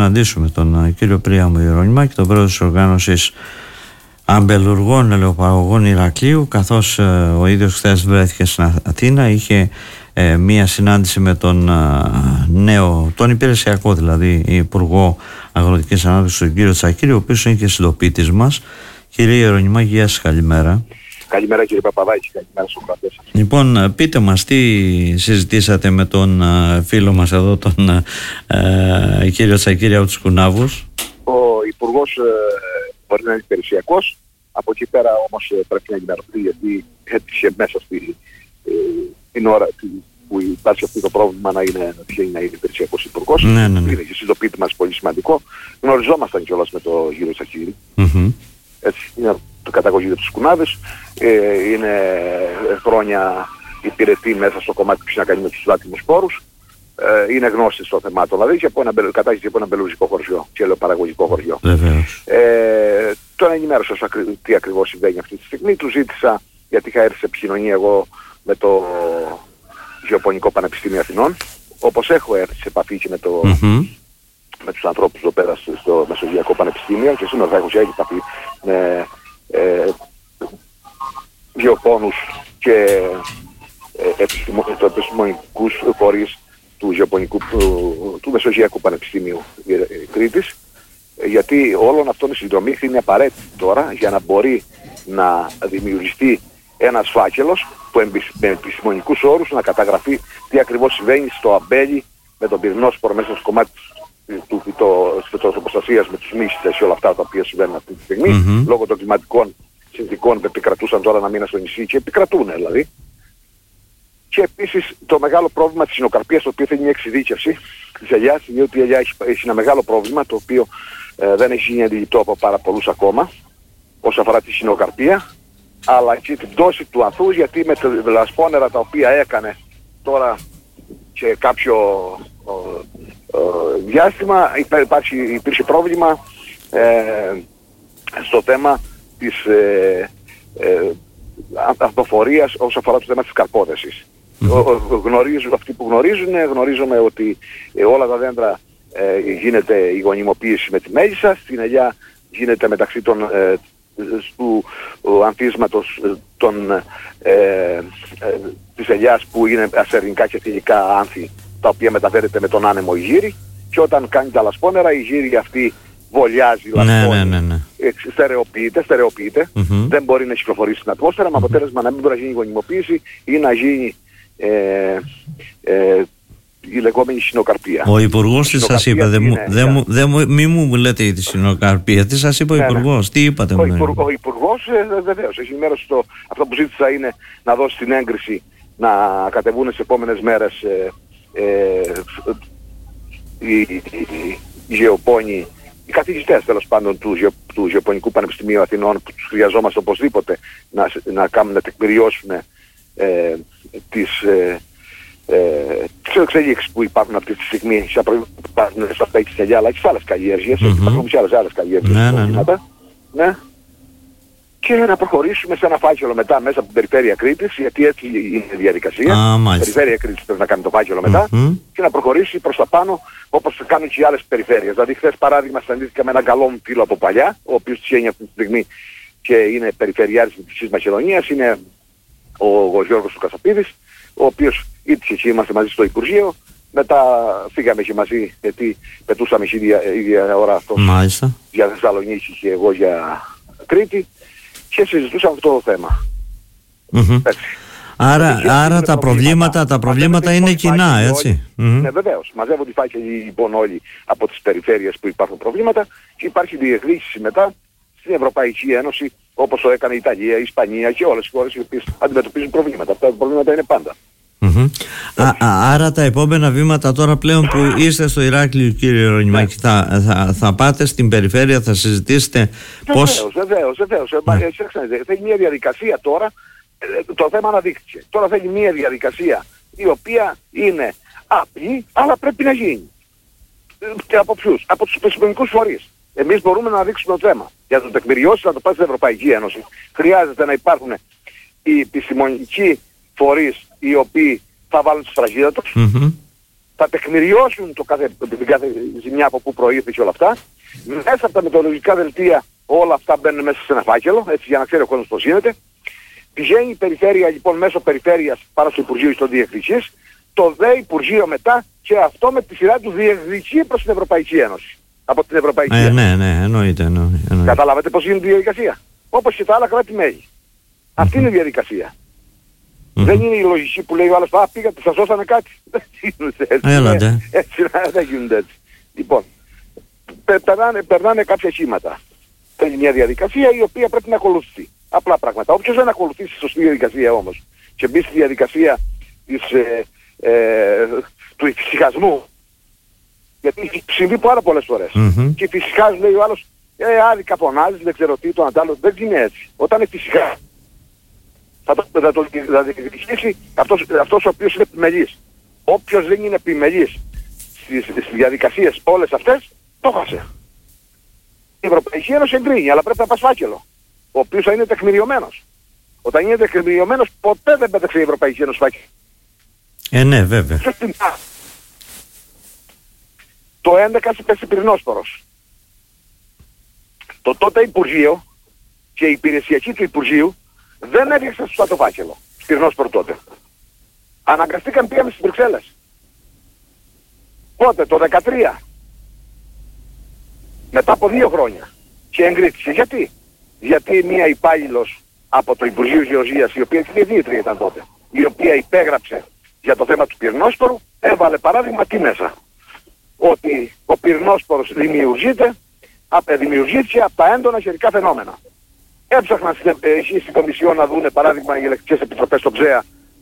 συναντήσουμε τον κύριο Πρίαμο Ιερονυμάκη, τον πρόεδρο της οργάνωσης αμπελουργών ελαιοπαραγωγών Ηρακλείου, καθώς ο ίδιος χθες βρέθηκε στην Αθήνα, είχε μία συνάντηση με τον υπηρεσιακό δηλαδή Υπουργό Αγροτικής Ανάπτυξης, τον κύριο Τσακίρη, ο οποίος είναι και συντοπίτης μας. Κύριε Ιερονυμάκη, γεια σας, καλημέρα. Καλημέρα κύριε Παπαδάκη, καλημέρα στους κρατές σας. Λοιπόν, πείτε μας τι συζητήσατε με τον φίλο μας εδώ, τον κύριο Τσακίρη από τους Κουνάβους. Ο Υπουργός μπορεί να είναι υπηρεσιακός, από εκεί πέρα όμως πρέπει να ενημερωθεί, γιατί έτυχε μέσα στην ώρα που υπάρχει αυτό το πρόβλημα να είναι υπηρεσιακός υπουργός. Ναι. Είναι και συντοπίτη μας πολύ σημαντικό. Γνωριζόμασταν κιόλας με τον κύριο Τσακίρη. Έτσι, είναι το καταγωγή από τους Κουνάβες, είναι χρόνια υπηρετεί μέσα στο κομμάτι που έχει να κάνει με τους δάτιμους σπόρους, είναι γνώστης στο θεμάτο, δηλαδή και κατάγεται από ένα μπελουζικό χωριό και ελαιοπαραγωγικό χωριό. Τον ενημέρωσα τι ακριβώς συμβαίνει αυτή τη στιγμή, του ζήτησα, γιατί είχα έρθει σε επικοινωνία εγώ με το Γεωπονικό Πανεπιστήμιο Αθηνών, όπως έχω έρθει σε επαφή και με τους ανθρώπους εδώ πέρα στο Μεσογειακό Πανεπιστήμιο, και σήμερα θα έχω και επαφή με γεωπόνους και επιστημονικούς φορείς του Μεσογειακού Πανεπιστήμιου Κρήτης, γιατί όλων αυτών η συνδρομή είναι απαραίτητη τώρα για να μπορεί να δημιουργηθεί ένας φάκελος που με επιστημονικούς όρους να καταγραφεί τι ακριβώς συμβαίνει στο αμπέλι με τον πυρηνόσπορο μέσα στο κομμάτι της προστασίας με τους μύστες και όλα αυτά τα οποία συμβαίνουν αυτή τη στιγμή, λόγω των κλιματικών συνθηκών που επικρατούσαν τώρα ένα μήνα στο νησί και επικρατούν δηλαδή. Και επίσης το μεγάλο πρόβλημα της συνοκαρπίας, το οποίο θέλει μια εξειδίκευση της ελιάς, διότι η ελιά έχει ένα μεγάλο πρόβλημα, το οποίο δεν έχει γίνει αντιληπτό από πάρα πολλούς ακόμα, όσον αφορά τη συνοκαρπία, αλλά και την πτώση του ανθούς, γιατί με τα λασπόνερα τα οποία έκανε τώρα και κάποιο διάστημα υπήρχε πρόβλημα στο θέμα της αυτοφορίας όσον αφορά το θέμα της καρπόδεσης. Αυτοί που γνωρίζουμε ότι όλα τα δέντρα γίνεται η γονιμοποίηση με τη μέλισσα, στην ελιά γίνεται μεταξύ του ανθίσματος της ελιάς που είναι ασερνικά και θηλυκά άνθη, τα οποία μεταφέρεται με τον άνεμο η γύρι, και όταν κάνει τα λασπόνερα η γύρι αυτή βολιάζει, στερεοποιείται, δεν μπορεί να κυκλοφορήσει στην ατμόσφαιρα, με αποτέλεσμα να μην μπορεί να γίνει γονιμοποίηση ή να γίνει η λεγόμενη συνοκαρπία. Ο Υπουργός τι σας είπε, μη μου λέτε τη συνοκαρπία, τι σας είπε ο Υπουργός, τι είπατε? Ο Υπουργός βεβαίως έχει ενημέρωση, αυτό που ζήτησα είναι να δώσει την έγκριση να κατεβούν στις επόμενες μέρες οι γεωπόνοι, οι καθηγητές τέλος πάντων του Γεωπονικού Πανεπιστημίου Αθηνών, που τους χρειαζόμαστε οπωσδήποτε να τεκμηριώσουν τις εξελίξεις που υπάρχουν αυτή τη στιγμή στα πέκη της ελιά, αλλά και σε άλλες καλλιέργειες, υπάρχουν και άλλες καλλιέργειες. Ναι. Και να προχωρήσουμε σε ένα φάκελο μετά μέσα από την περιφέρεια Κρήτης, γιατί έτσι είναι η διαδικασία. Η περιφέρεια Κρήτης πρέπει να κάνει το φάκελο μετά και να προχωρήσει προς τα πάνω, όπως κάνουν και οι άλλες περιφέρειες. Δηλαδή χθες παράδειγμα συναντήθηκα με έναν καλό μου φίλο από παλιά, ο οποίος τυχαίνει αυτή τη στιγμή και είναι περιφερειάρχης της Μακεδονίας, είναι ο Γιώργος του Κασαπίδης, ο οποίος ήτυχε και είμαστε μαζί στο Υπουργείο. Μετά φύγαμε και μαζί, γιατί πετούσαμε ίδια ώρα αυτό για Θεσσαλονίκη και εγώ για Κρήτη, και συζητούσαμε αυτό το θέμα. Άρα τα προβλήματα είναι κοινά, έτσι. Ναι, βεβαίως. Μαζεύονται οι φάκελοι λοιπόν όλοι από τις περιφέρειες που υπάρχουν προβλήματα και υπάρχει διεκδίκηση μετά στην Ευρωπαϊκή Ένωση, όπως το έκανε η Ιταλία, η Ισπανία και όλες οι χώρες οι οποίες αντιμετωπίζουν προβλήματα. Αυτά τα προβλήματα είναι πάντα. Άρα τα επόμενα βήματα τώρα πλέον που είστε στο Ηράκλειο, κύριε Ιερονυμάκη, θα πάτε στην περιφέρεια, θα συζητήσετε πώς... Βεβαίως. Θέλει μια διαδικασία τώρα, το θέμα αναδείχθηκε. Τώρα θέλει μια διαδικασία η οποία είναι απλή, αλλά πρέπει να γίνει. Και από ποιους? Από τους επιστημονικούς φορείς. Εμείς μπορούμε να δείξουμε το θέμα. Για να το τεκμηριώσει, να το πάει στην Ευρωπαϊκή Ένωση, χρειάζεται να υπάρχουν οι επιστημονικοί φορείς οι οποίοι θα βάλουν τη σφραγίδα τους, θα τεκμηριώσουν την κάθε ζημιά από πού προήρθε όλα αυτά. Μέσα από τα μετεωρολογικά δελτία όλα αυτά μπαίνουν μέσα σε ένα φάκελο, έτσι για να ξέρει ο κόσμος πώς γίνεται. Πηγαίνει η περιφέρεια λοιπόν μέσω περιφέρειας πάνω στο Υπουργείο των Διεκδικήσεις, το ΔΕ Υπουργείο μετά και αυτό με τη σειρά του διεκδικεί προς την Ευρωπαϊκή Ένωση. Από την Ευρωπαϊκή Ένωση. Ναι, εννοείται. Καταλάβατε πώς γίνεται η διαδικασία. Όπως και τα άλλα κράτη-μέλη. Αυτή είναι η διαδικασία. Δεν είναι η λογική που λέει ο άλλος, πήγατε, σας δώσανε κάτι. Δεν γίνονται έτσι. Δεν γίνονται έτσι. Λοιπόν, περνάνε κάποια κύματα. Είναι μια διαδικασία η οποία πρέπει να ακολουθεί. Απλά πράγματα. Όποιος δεν ακολουθήσει τη σωστή διαδικασία όμως και μπει στη διαδικασία του ησυχασμού, γιατί έχει συμβεί πάρα πολλές φορές. Και φυσικά λέει ο άλλος, άδικα φωνάζεις, δεν ξέρω τι, το αντάλλο. Δεν είναι έτσι. Όταν είναι φυσικά θα διεκδικήσει αυτός ο οποίος είναι επιμελής. Όποιος δεν είναι επιμελής στις διαδικασίες όλες αυτές, το χάσε. Η Ευρωπαϊκή Ένωση εγκρίνει, αλλά πρέπει να πας φάκελο, ο οποίος θα είναι τεκμηριωμένος. Όταν είναι τεκμηριωμένος, ποτέ δεν πέταξε η Ευρωπαϊκή Ένωση φάκελο. Ναι, βέβαια. Το 11 πέσει πυρηνόσπορος. Το τότε Υπουργείο και η υπηρεσιακή του Υπουργείου δεν έδειξαν σωστά το φάκελο. Πυρηνόσπορο τότε. Αναγκαστήκαν, πήγαμε στις Βρυξέλλες. Πότε, το 13. Μετά από 2 χρόνια. Και εγκρίθηκε. Γιατί? Γιατί μία υπάλληλος από το Υπουργείο Γεωργίας, η οποία διευθύντρια ήταν τότε, η οποία υπέγραψε για το θέμα του πυρηνόσπορου, έβαλε παράδειγμα τι μέσα. Ότι ο πυρηνόσπορος δημιουργήθηκε από τα έντονα καιρικά φαινόμενα. Έψαχναν στην Κομισιόν να δούνε παράδειγμα οι ελεκτικές επιτροπές στο ΨΕΑ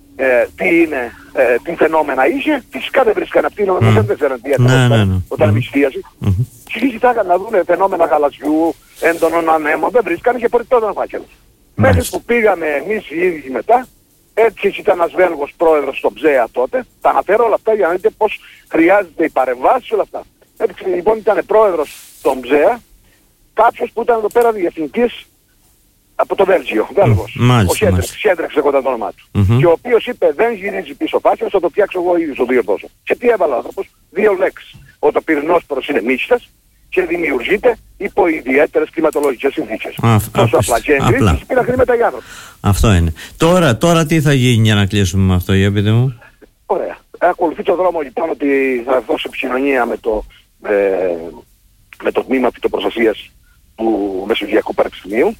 τι φαινόμενα είχε. Φυσικά δεν βρίσκαν αυτοί, δεν ξέραν τι έκανε όταν επιστίασε. Και ζητάγαν να δούνε φαινόμενα γαλαζιού, έντονων ανέμων, δεν βρίσκαν και φορητόταν φάκελο. Μέχρι που πήγαμε εμείς οι ίδιοι μετά, έτσι ήταν ένας Βέλγος πρόεδρος στο ΨΕΑ τότε, τα αναφέρω όλα αυτά για να δείτε πώς χρειάζεται οι παρεμβάσεις όλα αυτά. Έτσι λοιπόν ήταν πρόεδρος στον ΨΕΑ, κάποιος που ήταν εδώ πέρα διευθυντής από το Βέλγιο, Βέλγος. Ο Χέντρεξ εγώ το όνομά του. Και ο οποίος είπε δεν γυρίζει πίσω φάκελος, θα το φτιάξω εγώ ίδιος το διορθώσω. Και τι έβαλε ο άνθρωπος? 2 λέξεις. Ότι ο πυρηνόσπορος είναι μύστας και δημιουργείται υπό ιδιαίτερες κλιματολογικές συνθήκες. Τόσο απλά. Και εγκρίσεις πήραν χρήματα για άνθρωποι. Αυτό είναι. Τώρα τι θα γίνει για να κλείσουμε με αυτό, για πείτε μου. Ωραία. Ακολουθεί το δρόμο λοιπόν ότι θα δώσω επικοινωνία με το τμήμα φυτοπροστασίας του Μεσογειακού Πανεπιστημίου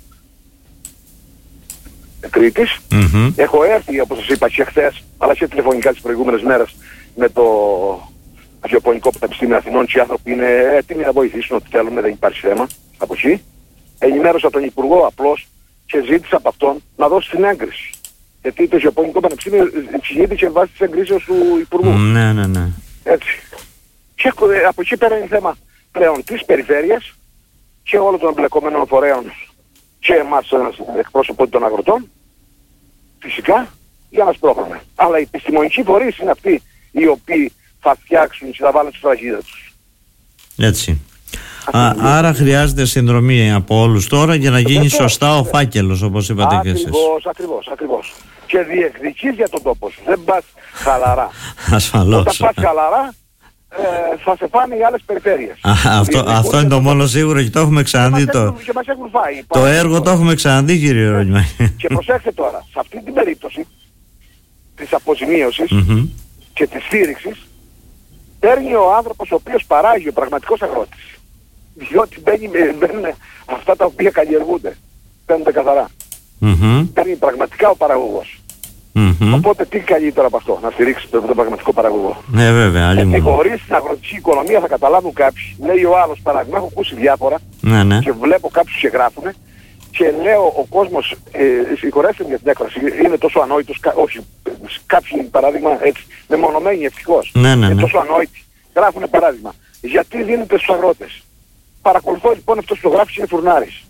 Κρήτης. Έχω έρθει, όπως σας είπα και χθες, αλλά και τηλεφωνικά τις προηγούμενες μέρες με το Γεωπονικό Πανεπιστήμιο Αθηνών και οι άνθρωποι είναι έτοιμοι να βοηθήσουν ό,τι θέλουμε, δεν υπάρχει θέμα από εκεί. Ενημέρωσα τον Υπουργό απλώς και ζήτησα από αυτόν να δώσει την έγκριση. Γιατί το Γεωπονικό Πανεπιστήμιο εξηγήθηκε βάσει της εγκρίσεως του Υπουργού. Ναι. Έτσι. Και από εκεί πέρα είναι θέμα πλέον της περιφέρειας και όλων των εμπλεκόμενων φορέων και εμάς ένας εκπρόσωπο των αγροτών, φυσικά, για να σπρώχνουμε. Αλλά οι επιστημονικοί φορείς είναι αυτοί οι οποίοι θα φτιάξουν και θα βάλουν τη σφραγίδα τους. Έτσι. Άρα χρειάζεται συνδρομή από όλους τώρα για να γίνει σωστά ο φάκελος, όπως είπατε και εσείς. Ακριβώς. Και διεκδικείς για τον τόπο σου. Δεν πας χαλαρά. Ασφαλώς. Όταν πας χαλαρά θα σε πάνε οι άλλες περιφέρειες. Αυτό είναι το μόνο σίγουρο και το έχουμε ξαναδεί. Και μας έχουν φάει. Το έργο το έχουμε ξαναδεί, κύριε Ρόνιμα. Και προσέξτε τώρα, σε αυτή την περίπτωση της αποζημίωσης και της στήριξης παίρνει ο άνθρωπος ο οποίος παράγει, ο πραγματικός αγρότης. Διότι μπαίνουν αυτά τα οποία καλλιεργούνται. Παίρνονται καθαρά. Παίρνει πραγματικά ο παραγωγός. Οπότε τι καλύτερο από αυτό, να στηρίξει τον πραγματικό παραγωγό. Ναι, βέβαια. Χωρίς την αγροτική οικονομία θα καταλάβουν κάποιοι. Λέει ο άλλος παράδειγμα, έχω ακούσει διάφορα και βλέπω κάποιους και γράφουν και λέω ο κόσμος, συγχωρέστε για την έκφραση, είναι τόσο ανόητος, όχι, κάποιοι παράδειγμα έτσι, μεμονωμένοι ευτυχώς, είναι τόσο ανόητοι. Γράφουν παράδειγμα, γιατί δίνετε στους αγρότες. Παρακολουθώ λοιπόν αυτός που το γράφει είναι φουρνάρης.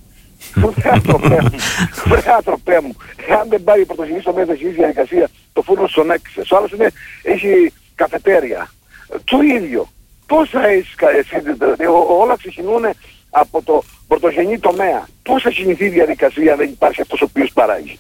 Βρε άνθρωπέ μου, εάν δεν πάρει η πρωτογενή στο μέσα της διαδικασία το φούρνο στον έξες, ο άλλος έχει καφετέρια, το ίδιο. Πώς θα έχεις, όλα ξεκινούν από το πρωτογενή τομέα. Πώς θα κινηθεί η διαδικασία αν δεν υπάρχει αυτός ο οποίος παράγει.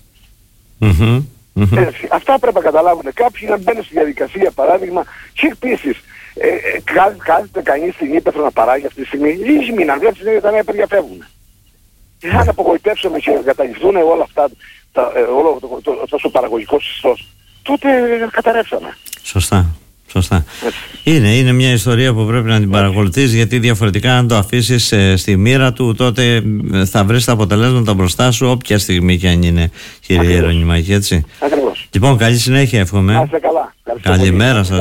Αυτά πρέπει να καταλάβουν κάποιοι να μπαίνουν στη διαδικασία παράδειγμα και επίσης Κάθεται κανείς στην ύπαιθρο να παράγει αυτή τη στιγμή. Λίγοι μήναν, βλέπεις τα νέα παιδιά φεύγουν. Αν απογοητεύσουμε και εγκαταλειφθούν όλα αυτά, όλο τόσο παραγωγικό ιστός, τότε καταρρεύσαμε. Σωστά. Είναι μια ιστορία που πρέπει να την παρακολουθείς, γιατί διαφορετικά αν το αφήσεις στη μοίρα του, τότε θα βρεις τα αποτελέσματα μπροστά σου όποια στιγμή και αν είναι, κύριε Ιερονυμάκη, έτσι. Ακριβώς. Λοιπόν, καλή συνέχεια εύχομαι. Να είστε καλά. Καλημέρα σας.